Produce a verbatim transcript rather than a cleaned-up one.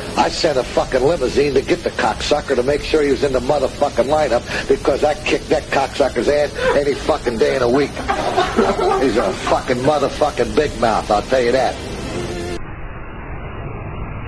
I sent a fucking limousine to get the cocksucker to make sure he was in the motherfucking lineup because I kicked that cocksucker's ass any fucking day in a week. He's a fucking motherfucking big mouth, I'll tell you that.